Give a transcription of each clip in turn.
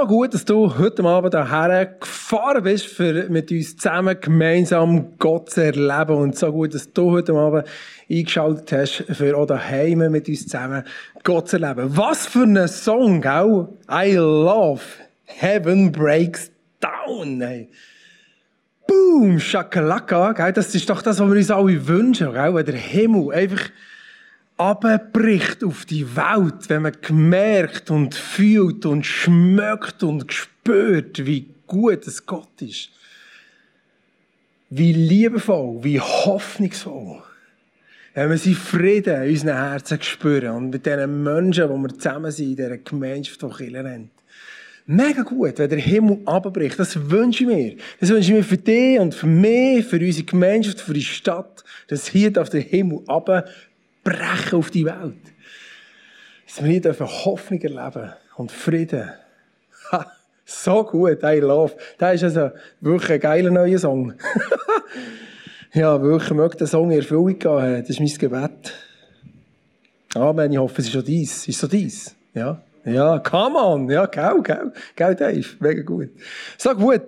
So gut, dass du heute Abend hierher gefahren bist, für mit uns zusammen gemeinsam Gott zu erleben. Und so gut, dass du heute Abend eingeschaltet hast, für auch daheim mit uns zusammen Gott zu erleben. Was für ein Song, gell? I love Heaven Breaks Down. Hey. Boom, Shakalaka, gell? Das ist doch das, was wir uns alle wünschen, gell? Wenn der Himmel einfach abbricht auf die Welt, wenn man gemerkt und fühlt und schmeckt und spürt, wie gut es Gott ist. Wie liebevoll, wie hoffnungsvoll. Wenn wir seinen Frieden in unseren Herzen spüren und mit diesen Menschen, die wir zusammen sind, in dieser Gemeinschaft, die Kirche nennt. Mega gut, wenn der Himmel abbricht. Das wünsche ich mir. Das wünsche ich mir für dich und für mich, für unsere Gemeinschaft, für die Stadt, dass hier auf der Himmel abbricht. Brechen auf die Welt. Dass wir hier Hoffnung erleben und Frieden. Ha, so gut, I love. Das ist also wirklich ein geiler neuer Song. Ja, wirklich, ich möchte den Song in Erfüllung gehen. Das ist mein Gebet. Amen, ich hoffe, es ist auch dies. Ist so dies? Ja? Ja, come on. Ja, gell, Dave. Mega gut. So gut,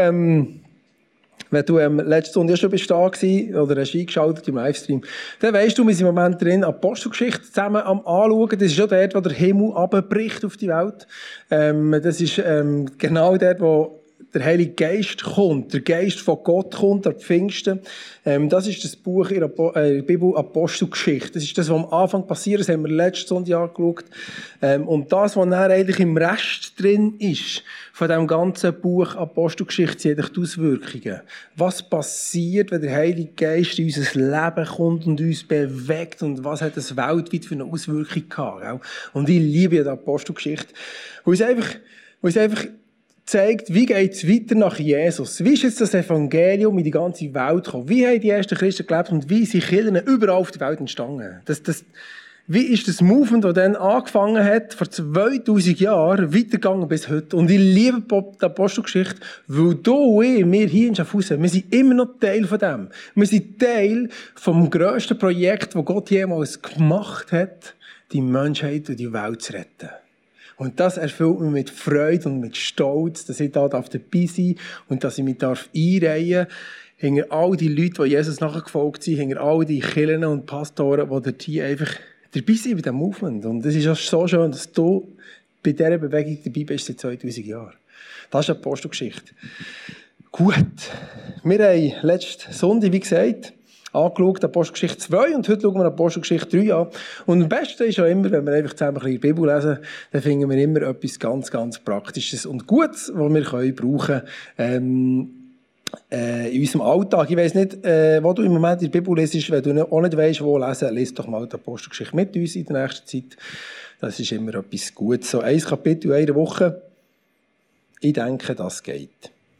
wenn du letzte Stunde schon da warst oder hast eingeschaltet im Livestream, dann weisst du, wir sind im Moment drin, Apostelgeschichte zusammen am Anschauen. Das ist ja dort, wo der Himmel abbricht auf die Welt. Das ist genau dort, wo der Heilige Geist kommt, der Geist von Gott kommt, an Pfingsten. Das ist das Buch in der Bibel Apostelgeschichte. Das ist das, was am Anfang passiert. Das haben wir letzte Sonntag angeschaut. Und das, was dann eigentlich im Rest drin ist, von diesem ganzen Buch Apostelgeschichte, sind eigentlich die Auswirkungen. Was passiert, wenn der Heilige Geist in unser Leben kommt und uns bewegt? Und was hat das weltweit für eine Auswirkung gehabt? Und ich liebe die Apostelgeschichte. Wo es einfach zeigt, wie geht es weiter nach Jesus? Wie ist jetzt das Evangelium in die ganze Welt gekommen? Wie haben die ersten Christen gelebt und wie sind Kirchen überall auf der Welt entstanden? Wie ist das Movement, das dann angefangen hat, vor 2000 Jahren, weitergegangen bis heute? Und ich liebe die Apostelgeschichte, weil du und wir hier in Schaffhausen, wir sind immer noch Teil von dem. Wir sind Teil vom grössten Projekt, das Gott jemals gemacht hat, die Menschheit und die Welt zu retten. Und das erfüllt mich mit Freude und mit Stolz, dass ich da dabei sein darf und dass ich mich einreihen darf, hinter all die Leute, die Jesus nachgefolgt sind, hinter all die Kirchen und Pastoren, die dort hier einfach dabei sind bei diesem Movement. Und es ist auch so schön, dass du bei dieser Bewegung dabei bist seit 2000 Jahren. Das ist eine Apostelgeschichte. Gut. Wir haben letzten Sonntag, wie gesagt, angeschaut, Apostelgeschichte 2, und heute schauen wir Apostelgeschichte 3 an. Und am besten ist ja immer, wenn wir einfach zusammen ein bisschen die Bibel lesen, dann finden wir immer etwas ganz, ganz Praktisches und Gutes, was wir brauchen können, in unserem Alltag. Ich weiss nicht, wo du im Moment in der Bibel lesest, wenn du auch nicht weisst, wo lesen, lies doch mal die Apostelgeschichte mit uns in der nächsten Zeit. Das ist immer etwas Gutes. So ein Kapitel in einer Woche. Ich denke, das geht.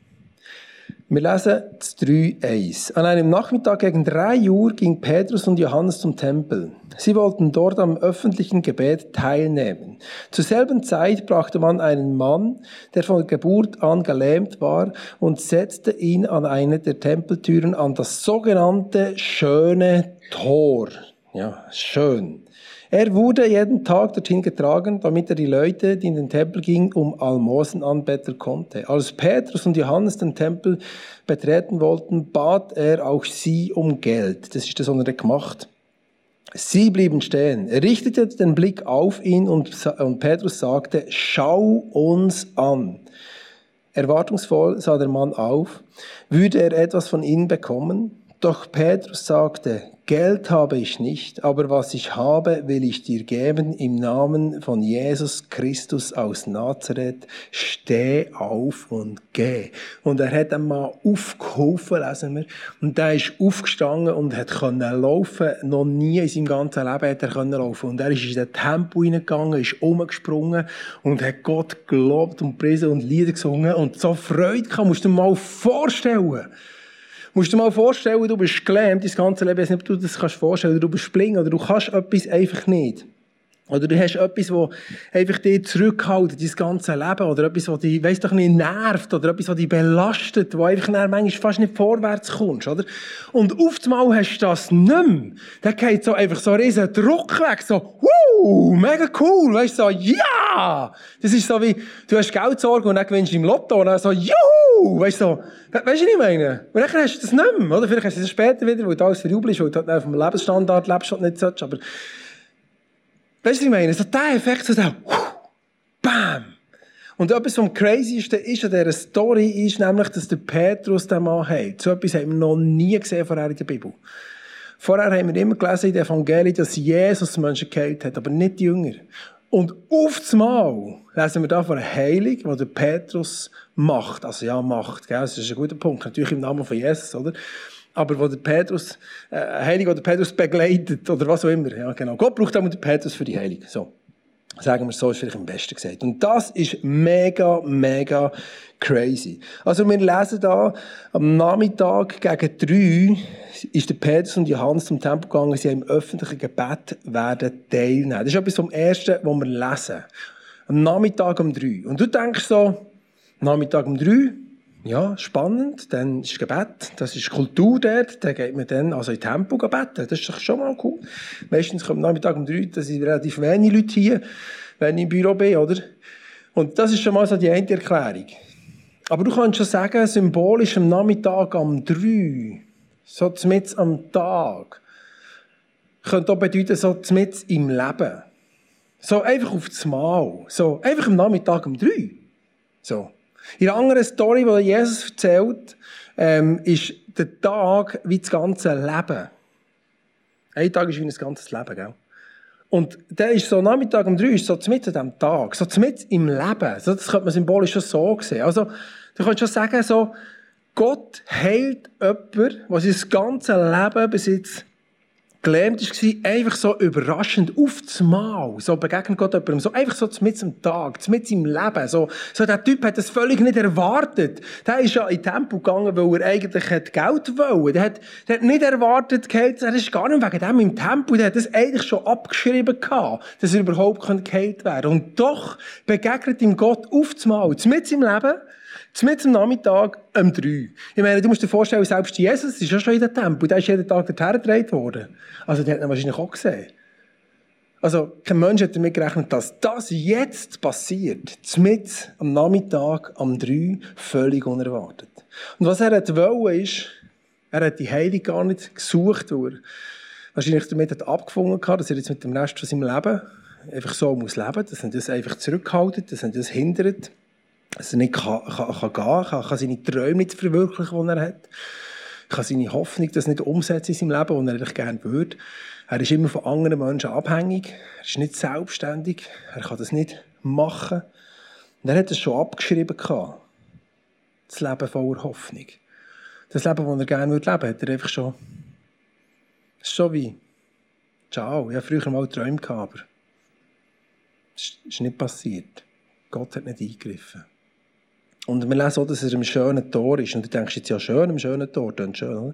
Wir lesen 3,1. An einem Nachmittag gegen 3 Uhr ging Petrus und Johannes zum Tempel. Sie wollten dort am öffentlichen Gebet teilnehmen. Zur selben Zeit brachte man einen Mann, der von Geburt an gelähmt war, und setzte ihn an eine der Tempeltüren an das sogenannte schöne Tor. Ja, schön. Er wurde jeden Tag dorthin getragen, damit er die Leute, die in den Tempel gingen, um Almosen anbetteln konnte. Als Petrus und Johannes den Tempel betreten wollten, bat er auch sie um Geld. Das ist das, was er gemacht. Sie blieben stehen. Er richtete den Blick auf ihn und Petrus sagte, schau uns an. Erwartungsvoll sah der Mann auf. Würde er etwas von ihnen bekommen? Doch Petrus sagte, Geld habe ich nicht, aber was ich habe, will ich dir geben. Im Namen von Jesus Christus aus Nazareth, steh auf und geh. Und er hat einmal aufgeholfen, lesen wir. Und der ist aufgestanden und hat können laufen. Noch nie in seinem ganzen Leben hat er können laufen. Und er ist in den Tempel hineingegangen, ist umgesprungen und hat Gott gelobt und gepriesen und Lieder gesungen. Und so Freude kann, musst du dir mal vorstellen. Musst du dir mal vorstellen, du bist gelähmt, dein ganze Leben, ich weiß nicht, ob du das vorstellen kannst, oder du bist blind, oder du kannst etwas einfach nicht. Oder du hast etwas, das einfach dich zurückhält, dein ganze Leben, oder etwas, das dich, weiss doch nicht, nervt, oder etwas, das dich belastet, wo einfach manchmal fast nicht vorwärts kommst, oder? Und auf einmal hast du das nicht mehr. Dann geht so einfach so ein riesen Druck weg, so, mega cool, weißt du, so, ja! Das ist so wie, du hast Geldsorge und dann gewinnst du im Lotto und dann so, juhu! Weißt du, so, weißt du, was ich meine? Und dann hast du das nicht mehr, oder? Vielleicht hast du das später wieder, weil du alles verjubelst, weil du halt auf dem Lebensstandard lebst und nicht sollst, aber, weißt du, was ich meine? So der Effekt, so der, bam! Und etwas vom Crazysten ist an dieser Story, ist nämlich, dass der Petrus den Mann hat. So etwas haben wir noch nie gesehen vorher in der Bibel. Vorher haben wir immer gelesen in den Evangelien, dass Jesus Menschen geheilt hat, aber nicht die Jünger. Und auf einmal lesen wir da von einer Heilung, die der Petrus macht. Also ja, macht, gell? Das ist ein guter Punkt. Natürlich im Namen von Jesus, oder? Aber wo der Petrus, Heilung, die der Petrus begleitet, oder was auch immer. Ja, genau. Gott braucht auch den Petrus für die Heilung. So. Sagen wir so, ist vielleicht am besten gesagt. Und das ist mega, mega crazy. Also wir lesen da, am Nachmittag gegen 3 ist der Petrus und Johannes zum Tempel gegangen, sie haben im öffentlichen Gebet werden teilnehmen. Das ist etwas vom Ersten, was wir lesen. Am Nachmittag um 3. Und du denkst so, Nachmittag um 3, ja, spannend, dann ist Gebet, das ist Kultur dort, dann geht man dann also in den Tempel beten, das ist doch schon mal cool. Meistens kommt Nachmittag um 3, da sind relativ wenige Leute hier, wenn ich im Büro bin, oder? Und das ist schon mal so die eine Erklärung. Aber du kannst schon sagen, symbolisch am Nachmittag um 3, so mitten am Tag, könnte auch bedeuten, so mitten im Leben. So einfach auf das Mal, so einfach am Nachmittag um 3. So. In einer anderen Story, die Jesus erzählt, ist der Tag wie das ganze Leben. Ein Tag ist wie ein ganzes Leben, gell? Und der ist so, Nachmittag um 3 ist so mitten an diesem Tag, so mitten im Leben. So, das könnte man symbolisch schon so sehen. Also, du kannst schon sagen, so, Gott heilt jemanden, der sein ganzes Leben bis jetzt gelähmt war, einfach so überraschend auf das Mal. So begegnet Gott jemandem, so einfach so mitten am Tag, mitten im Leben. So, der Typ hat das völlig nicht erwartet. Der ist ja in den Tempel gegangen, weil er eigentlich Geld wollte. Der hat nicht erwartet, er ist gar nicht wegen dem im Tempel. Der hat das eigentlich schon abgeschrieben gehabt, dass er überhaupt geheilt werden kann. Und doch begegnet ihm Gott auf das Mal, mitten im Leben, mitten am Nachmittag um 3. Ich meine, du musst dir vorstellen, selbst Jesus ist ja schon in den Tempel. Der ist jeden Tag dorthin gedreht worden. Also, der hat ihn wahrscheinlich auch gesehen. Also, kein Mensch hat damit gerechnet, dass das jetzt passiert. Mitten am Nachmittag um 3, völlig unerwartet. Und was er wollte, ist, er hat die Heilung gar nicht gesucht, weil er wahrscheinlich damit hat abgefunden hat, dass er jetzt mit dem Rest von seinem Leben einfach so muss leben, dass er das einfach zurückhaltet, dass er das hindert, dass er nicht gehen kann seine Träume nicht verwirklichen, die er hat. Kann seine Hoffnung das nicht umsetzen in seinem Leben, was er eigentlich gerne würde. Er ist immer von anderen Menschen abhängig. Er ist nicht selbstständig. Er kann das nicht machen. Und er hat es schon abgeschrieben gehabt. Das Leben voller Hoffnung. Das Leben, das er gerne leben würde, hat er einfach schon. Das ist so wie, ciao, ich habe früher mal Träume gehabt, aber es ist nicht passiert. Gott hat nicht eingegriffen. Und wir lesen auch, dass er am schönen Tor ist. Und du denkst jetzt, ja schön, am schönen Tor, das ist schön, oder?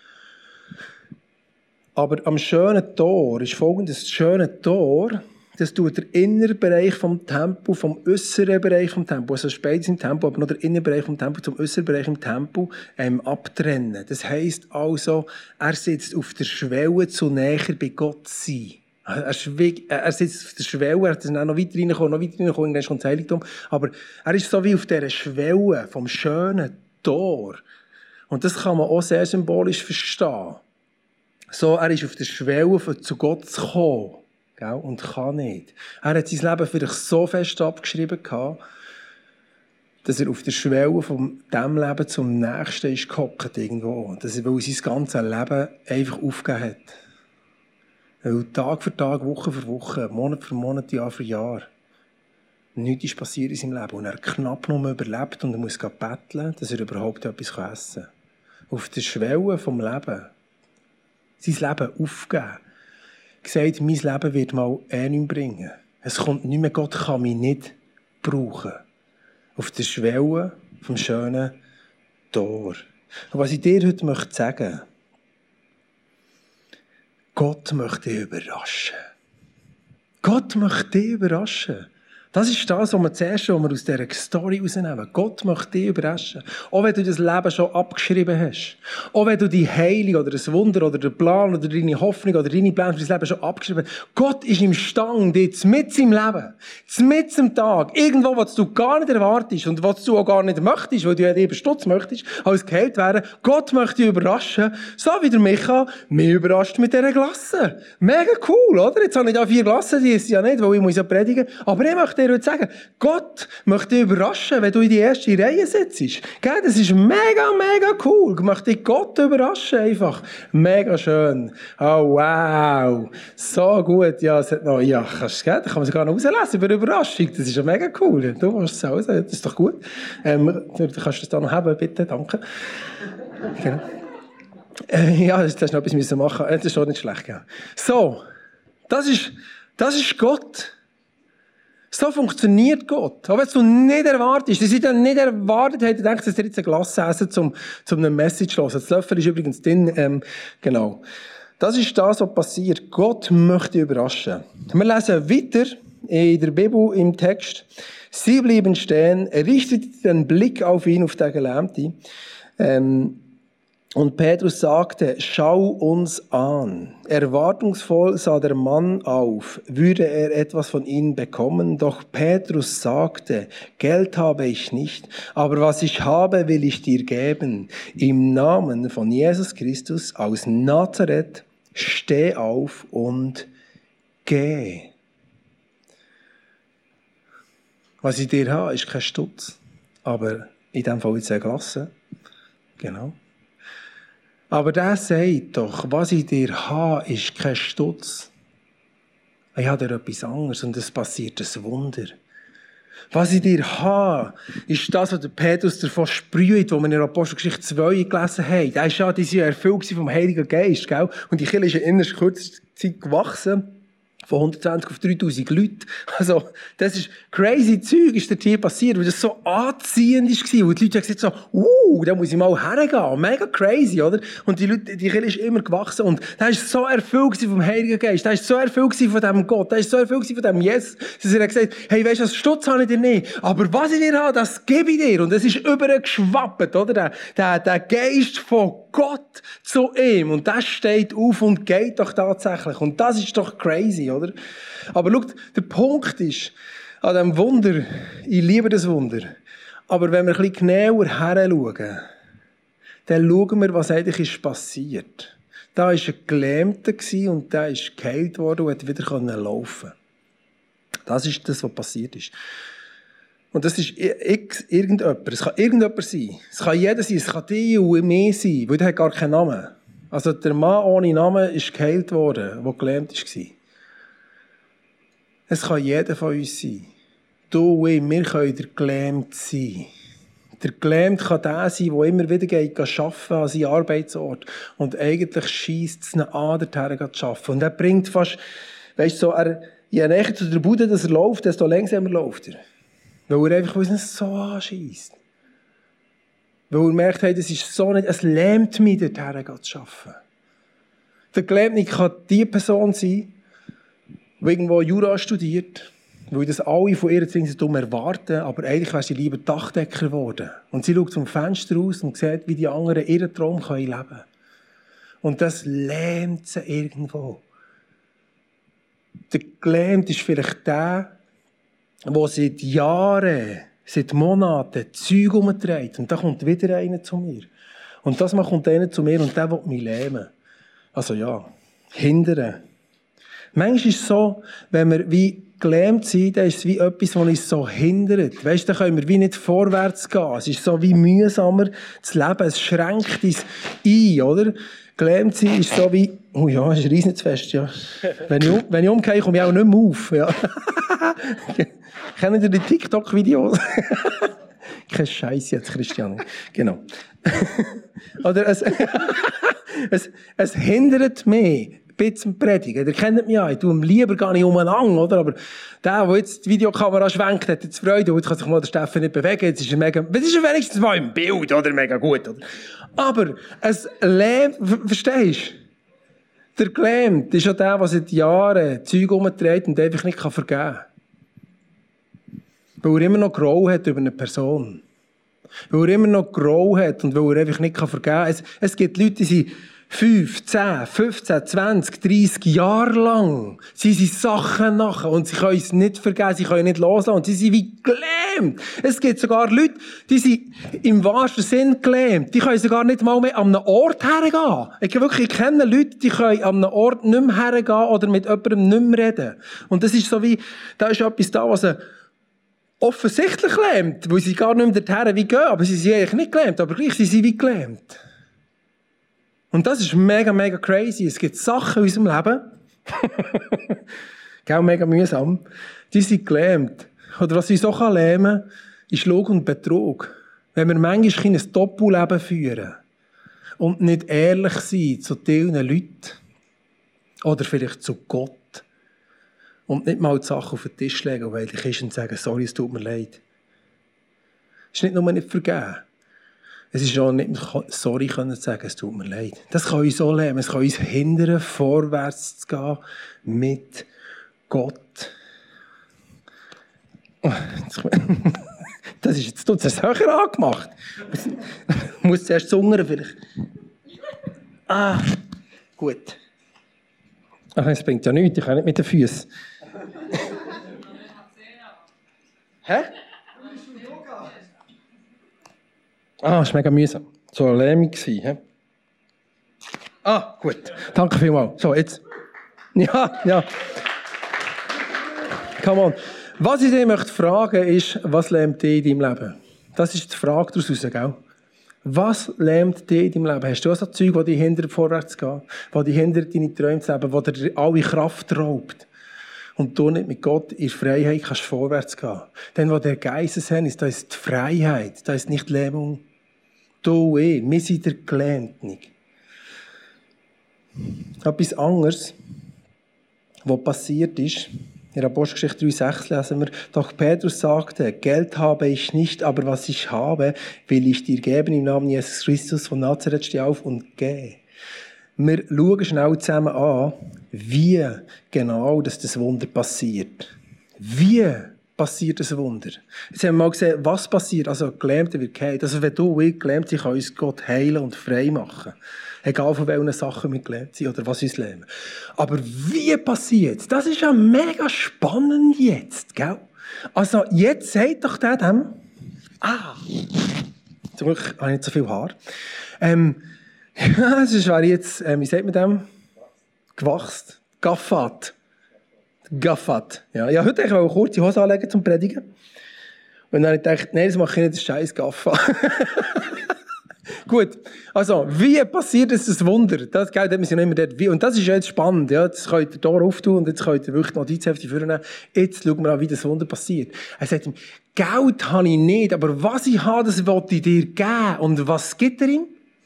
Aber am schönen Tor ist folgendes: Das schöne Tor, das tut der innere Bereich vom Tempel, vom äußeren Bereich vom Tempel, also beides im Tempel, aber noch der innere Bereich vom Tempel zum äußeren Bereich im Tempel abtrennen. Das heisst also, er sitzt auf der Schwelle zu näher bei Gott sein. Er sitzt auf der Schwelle, er hat dann auch noch weiter reingekommen, irgendwann kommt das Heiligtum. Aber er ist so wie auf dieser Schwelle vom schönen Tor. Und das kann man auch sehr symbolisch verstehen. So, er ist auf der Schwelle, zu Gott zu kommen. Gell? Und kann nicht. Er hat sein Leben vielleicht so fest abgeschrieben gehabt, dass er auf der Schwelle von diesem Leben zum nächsten ist gehockt irgendwo. Dass er, weil er sein ganzes Leben einfach aufgegeben hat. Weil Tag für Tag, Woche für Woche, Monat für Monat, Jahr für Jahr nichts ist passiert in seinem Leben. Und er knapp noch überlebt und er muss betteln, dass er überhaupt etwas essen kann. Auf der Schwelle vom Leben. Sein Leben aufgeben. Gesagt, mein Leben wird mal nichts bringen. Es kommt nicht mehr, Gott kann mich nicht brauchen. Auf der Schwelle vom schönen Tor. Und was ich dir heute sagen möchte, Gott möchte dich überraschen. Gott möchte dich überraschen. Das ist das, was wir zuerst aus dieser Story rausnehmen. Gott möchte dich überraschen. Auch wenn du das Leben schon abgeschrieben hast. Auch wenn du die Heilung oder das Wunder oder den Plan oder deine Hoffnung oder deine Pläne für das Leben schon abgeschrieben hast. Gott ist imstande, dich mit im Leben, mit im Tag, irgendwo, was du gar nicht erwartest und was du auch gar nicht möchtest, weil du ja eben Stutz möchtest, als geheilt werden. Gott möchte dich überraschen, so wie der Micha mich überrascht mit dieser Glasse. Mega cool, oder? Jetzt habe ich da 4 Glassen, die ist ja nicht, weil ich muss ja predigen. Aber ich möchte dir heute sagen, Gott möchte dich überraschen, wenn du in die erste Reihe sitzt. Gell? Das ist mega, mega cool. Ich möchte dich Gott überraschen einfach. Mega schön. Oh, wow. So gut. Ja, es hat noch, ja, kannst, gell? Da kann man sich gar noch rauslesen über Überraschung. Das ist ja mega cool. Du musst es auch sagen. Das ist doch gut. Du kannst das da noch haben, bitte. Danke. Genau. Ja, das ist noch etwas müssen machen. Das ist schon nicht schlecht. Ja. So. Das ist Gott. So funktioniert Gott. Auch wenn du nicht erwartest, dass ich dann nicht erwartet hätte, denkst du, dass ihr jetzt ein Glas essen, zum eine Message zu hören. Das Löffel ist übrigens drin, genau. Das ist das, was passiert. Gott möchte überraschen. Wir lesen weiter in der Bibel, im Text. Sie blieben stehen, richteten den Blick auf ihn, auf den Gelähmten. Und Petrus sagte, schau uns an. Erwartungsvoll sah der Mann auf, würde er etwas von ihnen bekommen. Doch Petrus sagte, Geld habe ich nicht, aber was ich habe, will ich dir geben. Im Namen von Jesus Christus aus Nazareth, steh auf und geh. Was ich dir habe, ist kein Stutz, aber in diesem Fall jetzt eine Glasse. Genau. Aber der sagt doch, was ich dir habe, ist kein Stutz. Ich habe dir etwas anderes und es passiert ein Wunder. Was ich dir habe, ist das, was der Petrus davon sprüht, wo wir in der Apostelgeschichte 2 gelesen haben. Der ist ja diese erfüllt vom Heiligen Geist, gell? Und die Kirche ist ja in kürzester Zeit gewachsen. Von 120 auf 3000 Leute. Also, das ist crazy Zeug, ist dort hier passiert, weil das so anziehend war. Und die Leute haben gesagt so, da muss ich mal hergehen. Mega crazy, oder? Und die Kirche ist immer gewachsen. Und der ist so erfüllt vom Heiligen Geist. Der ist so erfüllt von dem Gott. Der ist so erfüllt von dem Jesus, dass er gesagt hat, hey, weisst du, das Stutz habe ich dir nicht. Aber was ich dir habe, das gebe ich dir. Und es ist übergeschwappt, oder? Der Geist von Gott zu ihm. Und das steht auf und geht doch tatsächlich. Und das ist doch crazy, oder? Aber schau, der Punkt ist, an diesem Wunder, ich liebe das Wunder, aber wenn wir ein bisschen genauer hinschauen, dann schauen wir, was eigentlich ist passiert. Da war ein Gelähmter und der ist geheilt worden und hat wieder laufen. Das ist das, was passiert ist. Und das ist irgendjemand. Es kann irgendjemand sein. Es kann jeder sein. Es kann die und mehr sein, weil der hat gar keinen Namen. Also der Mann ohne Namen ist geheilt worden, der gelähmt war. Es kann jeder von uns sein. Du und ich, wir können der Gelähmt sein. Der Gelähmt kann der sein, der immer wieder geht arbeiten an seinen Arbeitsort. Und eigentlich scheisst es ihn an, dorthin zu arbeiten. Und er bringt fast, weißt du, so, je näher zu der Bude, dass er läuft, desto langsamer läuft er. Weil er einfach uns so anscheisst. Weil er merkt, hey, das ist so nicht, es lähmt mich, dorthin zu arbeiten. Der Gelähmte kann die Person sein, die irgendwo Jura studiert, weil das alle von ihr dumm erwarten, aber eigentlich wäre sie lieber Dachdecker geworden. Und sie schaut zum Fenster raus und sieht, wie die anderen ihren Traum leben können. Und das lähmt sie irgendwo. Der Gelähmte ist vielleicht der, der seit Jahren, seit Monaten Zeug umträgt. Und da kommt wieder einer zu mir. Und das Mal kommt einer zu mir und der will mich lähmen. Also ja, hindern. Manchmal ist es so, wenn wir wie gelähmt sind, dann ist es wie etwas, das uns so hindert. Weisst, da können wir wie nicht vorwärts gehen. Es ist so wie mühsamer zu leben. Es schränkt uns ein, oder? Gelähmt sein ist so wie, oh ja, das ist riesig zu fest, ja. Wenn ich umgehe, komme ich auch nicht mehr auf, ja. Kennen ihr die TikTok-Videos? Kein Scheiß jetzt, Christiane. Genau. Oder es hindert mich ein bisschen predigen. Ihr kennt mich ja, ich tue ihm lieber gar nicht umeinander, oder? Aber der jetzt die Videokamera schwenkt, hat jetzt Freude, und jetzt kann sich mal der Steffen nicht bewegen, jetzt ist er mega, das ist wenigstens mal im Bild, oder? Mega gut, oder? Aber es lähmt, verstehst du? Der Gelähmte ist ja der seit Jahren Zeug umdreht und einfach nicht vergeben kann. Weil er immer noch Groll hat über eine Person. Weil er immer noch Groll hat und weil er einfach nicht vergeben kann. Es gibt Leute, die sind 5, 10, 15, 20, 30 Jahre lang sie sind Sachen nachher und sie können es nicht vergeben, sie können nicht loslassen und sie sind wie gelähmt. Es gibt sogar Leute, die sind im wahrsten Sinn gelähmt. Die können sogar nicht mal mehr an einen Ort hergehen. Ich kenne Leute, die können an einen Ort nicht mehr hergehen oder mit jemandem nicht mehr reden. Und das ist so wie, da ist etwas da, was sie offensichtlich lähmt, weil sie gar nicht mehr dorthin wie gehen, aber sie sind eigentlich nicht gelähmt, aber gleich sind sie wie gelähmt. Und das ist mega, mega crazy. Es gibt Sachen in unserem Leben, gell, mega mühsam, die sind gelähmt. Oder was uns so lähmen kann, ist Lug und Betrug. Wenn wir manchmal ein Doppelleben führen und nicht ehrlich sind zu vielen Leuten oder vielleicht zu Gott und nicht mal die Sachen auf den Tisch legen, weil die Christen sagen, sorry, es tut mir leid. Es ist nicht nur nicht vergeben. Es ist auch nicht sorry können sagen, es tut mir leid. Das kann uns so lernen. Es kann uns hindern, vorwärts zu gehen mit Gott. Das ist jetzt das höher angemacht. Ich muss zuerst zungern vielleicht. Gut. Ach, das bringt ja nichts. Ich kann nicht mit den Füßen. Hä? Das war mega mühsam. So eine Lähmung gewesen. Gut. Danke vielmals. So, jetzt. Ja. Come on. Was ich dich möchte fragen ist, was lähmt dich in deinem Leben? Das ist die Frage daraus, gell? Was lähmt dich in deinem Leben? Hast du auch so Zeug, die dich hindert, vorwärts zu gehen? Die dich hindert, deine Träume zu leben? Die dir alle Kraft raubt? Und du nicht mit Gott in Freiheit kannst vorwärts gehen. Denn wo der Geist ist, da ist die Freiheit, da ist nicht Lähmung. Du, wir sind der gelähmt nicht. Etwas anderes, was passiert ist, in der Apostelgeschichte 3,6 lesen wir, doch Petrus sagte, Geld habe ich nicht, aber was ich habe, will ich dir geben im Namen Jesus Christus von Nazareth, steh auf und geh. Wir schauen schnell zusammen an, wie genau das Wunder passiert. Wie passiert das Wunder? Jetzt haben wir mal gesehen, was passiert. Also Gelähmter wird geheilt. Also wenn du gelähmt sind, kann uns Gott heilen und frei machen. Egal von welchen Sachen wir gelähmt sind oder was uns lähmen. Aber wie passiert? Das ist ja mega spannend jetzt, gell? Also jetzt sagt doch der dem, zum Glück habe ich nicht so viel Haar. Ja, es wäre jetzt, wie sagt man dem? Gewachsen. Gaffat. Ja, ich wollte heute eine kurze Hose anlegen zum Predigen. Und dann habe ich gedacht, nein, das mache ich nicht, das scheiß Gaffat. Gut, also, wie passiert das Wunder? Das Geld hat man sich noch immer dort. Und das ist jetzt spannend. Ja? Jetzt könnt ihr hier auftun und jetzt könnt ihr wirklich die Notizhefte vornehmen. Jetzt schauen wir an, wie das Wunder passiert. Er sagt ihm, Geld habe ich nicht, aber was ich habe, das will ich dir geben. Und was gibt er ihm?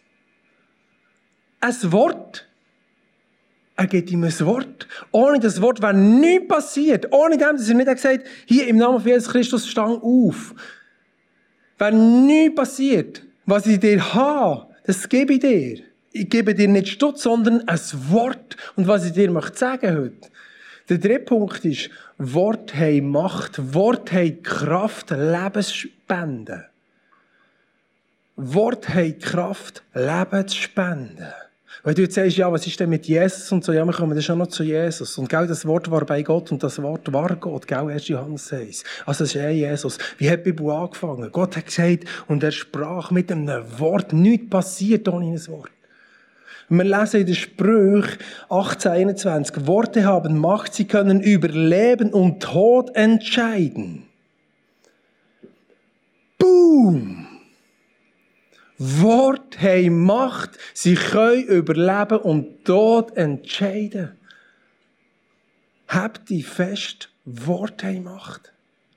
Ein Wort. Er gibt ihm ein Wort. Ohne das Wort wäre nichts passiert. Ohne dem, dass er nicht gesagt hat, hier im Namen von Jesus Christus stang auf. Wäre nichts passiert. Was ich dir habe, das gebe ich dir. Ich gebe dir nicht Stutz, sondern ein Wort. Und was ich dir möchte sagen heute. Der dritte Punkt ist, Wort haben Macht. Wort haben Kraft, Leben zu spenden. Wort haben Kraft, Leben zu spenden. Weil du jetzt sagst, ja, was ist denn mit Jesus und so, ja, wir kommen dann schon noch zu Jesus. Und gell, das Wort war bei Gott und das Wort war Gott, gell, 1. Johannes 1. Also es ist Jesus. Wie hat die Bibel angefangen? Gott hat gesagt, und er sprach mit einem Wort. Nichts passiert ohne ein Wort. Wir lesen in den Sprüchen 18,21, Worte haben Macht, sie können über Leben und Tod entscheiden. Boom! Wort haben Macht, sie können über Leben und Tod entscheiden. Habt die fest, Wort haben Macht.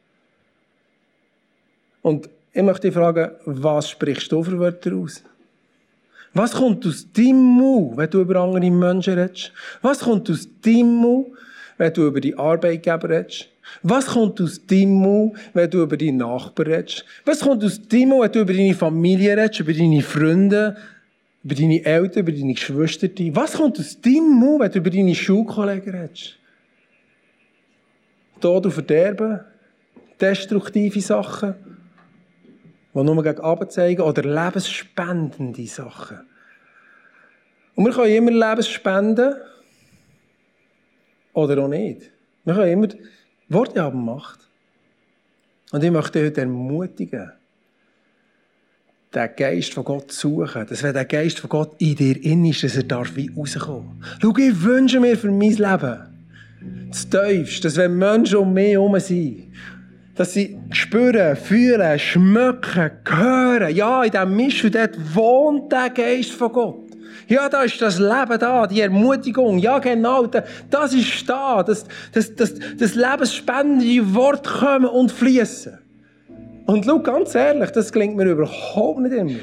Und ich möchte dich fragen, was sprichst du für Wörter aus? Was kommt aus deinem Mund, wenn du über andere Menschen redest? Was kommt aus deinem Mund, wenn du über die Arbeitgeber redest? Was kommt aus deinem Mund, wenn du über deinen Nachbarn redest? Was kommt aus deinem Mund, wenn du über deine Familie redest, über deine Freunde, über deine Eltern, über deine Geschwister? Was kommt aus deinem Mund, wenn du über deine Schulkollegen redest? Tod und Verderben, destruktive Sachen, die nur gegen oben zeigen, oder lebensspendende Sachen. Und wir können immer Leben spenden oder auch nicht. Wir können immer Worte haben Macht. Und ich möchte dich heute ermutigen, den Geist von Gott zu suchen. Dass wenn der Geist von Gott in dir in ist, dass er darf wie rauskommen. Schau, ich wünsche mir für mein Leben das Tiefste, dass wenn Menschen um mich herum sind, dass sie spüren, fühlen, schmecken, hören. Ja, in diesem Mischung, dort wohnt der Geist von Gott. Ja, da ist das Leben da, die Ermutigung. Ja, genau, das ist da. Das lebensspendende Wort kommen und fließen. Und schau, ganz ehrlich, das gelingt mir überhaupt nicht immer.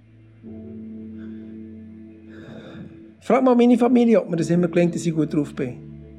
Frag mal meine Familie, ob mir das immer gelingt, dass ich gut drauf bin.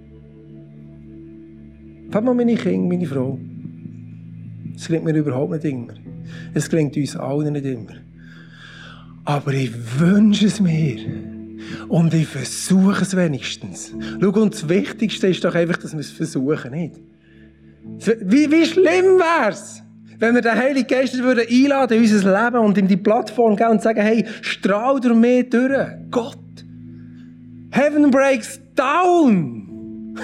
Frag mal meine Kinder, meine Frau. Das gelingt mir überhaupt nicht immer. Es gelingt uns allen nicht immer. Aber ich wünsche es mir. Und ich versuche es wenigstens. Schau, und das Wichtigste ist doch einfach, dass wir es versuchen, nicht? Wie schlimm wäre es, wenn wir den Heiligen Geist einladen in unser Leben und ihm die Plattform geben und sagen, hey, strahl durch mich durch. Gott. Heaven breaks down.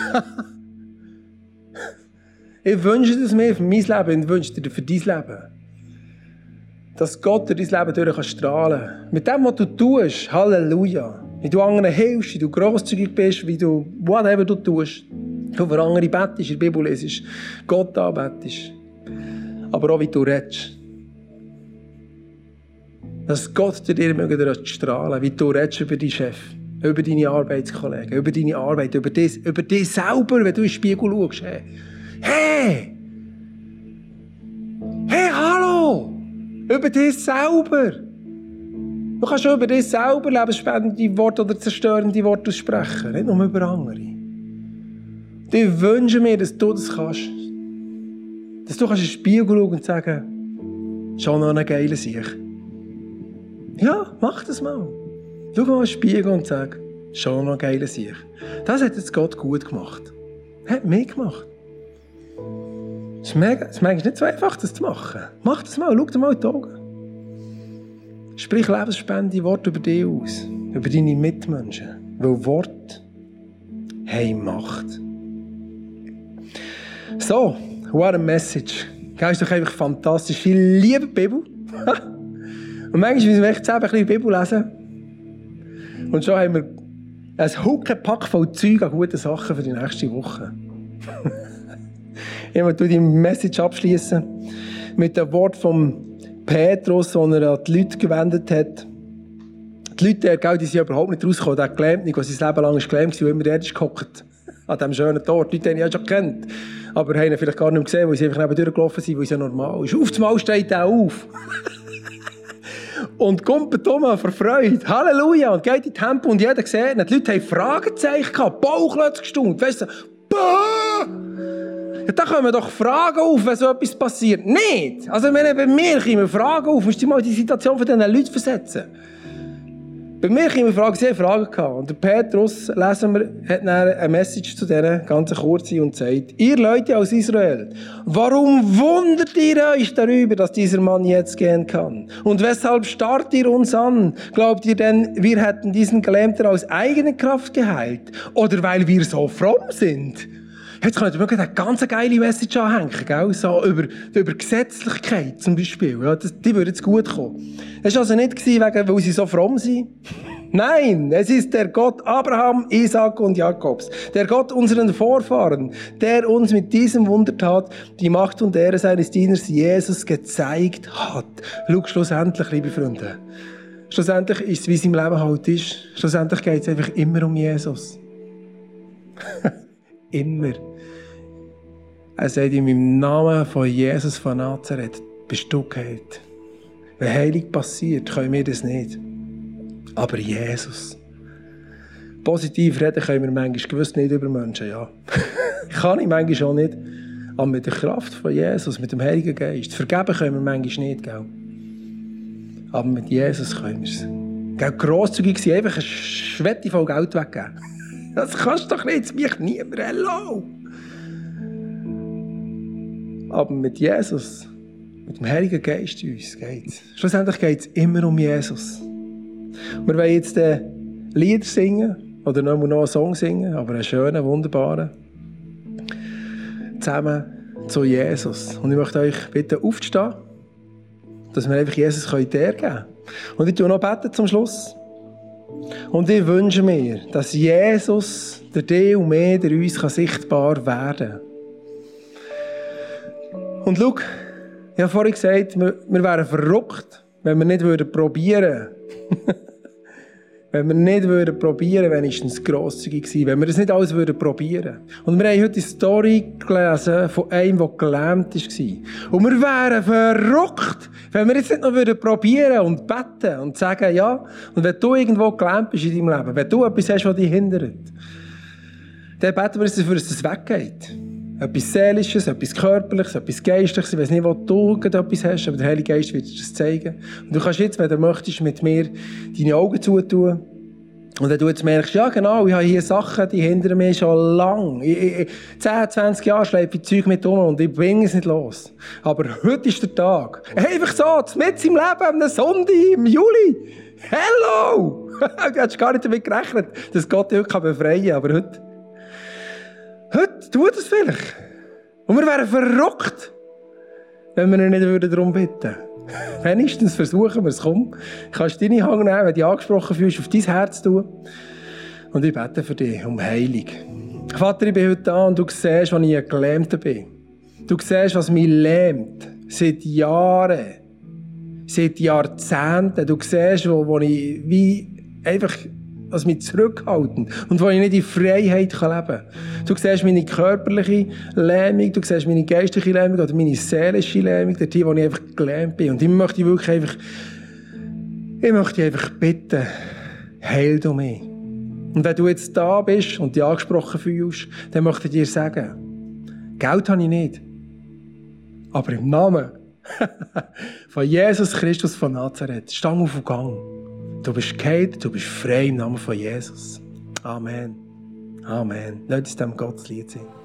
Ich wünsche es mir für mein Leben, ich wünsche dir für dein Leben. Dass Gott durch dein Leben durch strahlen kann. Mit dem, was du tust, Halleluja. Wie du anderen hilfst, wie du grosszügig bist, wie du, whatever du tust. Du für andere bettest, in der Bibel lesest, Gott anbetest. Aber auch wie du redest. Dass Gott durch dir strahlen, wie du redest über deinen Chef, über deine Arbeitskollegen, über deine Arbeit, über dich selber, wenn du in den Spiegel schaust. Hey! Hey, hallo! Über dich selber. Du kannst schon über dich selber lebensspendende Worte oder zerstörende Worte aussprechen, nicht nur über andere. Ich wünsche mir, dass du das kannst. Dass du in den Spiegel schauen und sagen, schon noch eine geile Sicht. Ja, mach das mal. Schau mal in den Spiegel und sag, schon noch eine geile Sicht. Das hat jetzt Gott gut gemacht. Hat mich gemacht. Es ist manchmal nicht so einfach, das zu machen. Mach das mal, schau dir mal in die Augen. Sprich lebensspendende Worte über dich aus, über deine Mitmenschen. Weil Worte haben Macht. So, what a message. Das ist doch einfach fantastisch. Ich liebe die Bibel. Und manchmal müssen wir echt zusammen ein bisschen die Bibel lesen. Und schon haben wir ein Huckepack voll Zeug an guten Sachen für die nächste Woche. Ich möchte die Message abschließen mit dem Wort von Petrus, das er an die Leute gewendet hat. Die Leute, die sind überhaupt nicht rausgekommen. Der gelähmt nicht, der sein Leben lang gelähmt war, und immer dort ist gehockt. An diesem schönen Ort. Die Leute haben ihn ja schon gekannt. Aber haben ihn vielleicht gar nicht mehr gesehen, weil sie einfach neben durchgelaufen sind, weil es ja normal ist. Auf einmal steht er auf. Und kommt um vor Freude. Halleluja! Und geht in den Tempel und jeder sieht ihn. Die Leute haben Fragezeichen gehabt, Bauchlötze gestaunt. Weißt du, ja, da kommen doch Fragen auf, wenn so etwas passiert. Nicht! Also, bei mir kommen Fragen auf. Musst du dir mal in die Situation von diesen Leuten versetzen. Bei mir kommen Fragen, sie haben Fragen gehabt. Und der Petrus, lesen wir, hat dann eine Message zu denen, ganz kurz, und sagt, ihr Leute aus Israel, warum wundert ihr euch darüber, dass dieser Mann jetzt gehen kann? Und weshalb starrt ihr uns an? Glaubt ihr denn, wir hätten diesen Gelähmten aus eigener Kraft geheilt? Oder weil wir so fromm sind? Jetzt könnt ihr mir eine ganz geile Message anhängen, gell? So über Gesetzlichkeit zum Beispiel. Ja, die würde jetzt gut kommen. Es war also nicht, weil sie so fromm sind. Nein, es ist der Gott Abraham, Isaac und Jakobs. Der Gott unseren Vorfahren, der uns mit diesem Wundertat die Macht und Ehre seines Dieners Jesus gezeigt hat. Schau, schlussendlich, liebe Freunde, schlussendlich ist es, wie es im Leben halt ist. Schlussendlich geht es einfach immer um Jesus. Immer. Er sagt ihm im Namen von Jesus von Nazareth, bist du geheilt. Wenn Heilung passiert, können wir das nicht. Aber Jesus. Positiv reden können wir manchmal gewiss nicht über Menschen, ja. Kann ich manchmal auch nicht. Aber mit der Kraft von Jesus, mit dem Heiligen Geist, vergeben können wir manchmal nicht, gell. Aber mit Jesus können wir es. Gell, grosszügig sein, einfach eine Schwette voll Geld weggeben. Das kannst du doch nicht, das mich niemand erlauben. Aber mit Jesus, mit dem Heiligen Geist in uns geht's. Schlussendlich geht es immer um Jesus. Wir wollen jetzt Lieder singen, oder noch einen Song singen, aber einen schönen, wunderbaren. Zusammen zu Jesus. Und ich möchte euch bitten, aufzustehen, dass wir einfach Jesus ehrgeben können. Und ich bete noch beten zum Schluss. Und ich wünsche mir, dass Jesus, der dir und mir, der uns sichtbar werden kann. Und schau, ich habe vorhin gesagt, wir wären verrückt, wenn wir nicht probieren würden. Wenn wir nicht probieren würden, wenigstens grosszügig sein, wenn wir das nicht alles probieren würden. Und wir haben heute die Story gelesen von einem, der gelähmt war. Und wir wären verrückt, wenn wir jetzt nicht noch probieren und beten und sagen, ja, und wenn du irgendwo gelähmt bist in deinem Leben, wenn du etwas hast, was dich hindert, dann beten wir dafür, dass es weggeht. Etwas Seelisches, etwas Körperliches, etwas Geistliches. Ich weiss nicht, wo du etwas hast, aber der Heilige Geist wird dir das zeigen. Und du kannst jetzt, wenn du möchtest, mit mir deine Augen zutun. Und wenn du jetzt merkst, ja genau, ich habe hier Sachen, die hindern mich schon lange. 10, 20 Jahre schleife ich Zeug mit um und ich bringe es nicht los. Aber heute ist der Tag. Einfach so, mit im Leben, am Sonntag, im Juli. Hello! Du hast gar nicht damit gerechnet, dass Gott dich heute befreien kann, aber heute tut es vielleicht. Und wir wären verrückt, wenn wir ihn nicht darum bitten würden. Wenigstens versuchen wir es. Komm, kannst du deine Hand nehmen, wenn du dich angesprochen fühlst, auf dein Herz tun. Und ich bete für dich um Heilung. Vater, ich bin heute da und du siehst, wann ich ein Gelähmter bin. Du siehst, was mich lähmt. Seit Jahren. Seit Jahrzehnten. Du siehst, wo ich wie einfach was mich zurückhalten und wo ich nicht in Freiheit leben kann. Du siehst meine körperliche Lähmung, du siehst meine geistliche Lähmung oder meine seelische Lähmung, dort, wo ich einfach gelähmt bin. Und ich möchte wirklich einfach bitten, heil du mich. Und wenn du jetzt da bist und dich angesprochen fühlst, dann möchte ich dir sagen, Geld habe ich nicht, aber im Namen von Jesus Christus von Nazareth, stang auf und gang. Du bist geheilt, du bist frei im Namen von Jesus. Amen. Amen. Lass uns dem Gotteslied singen.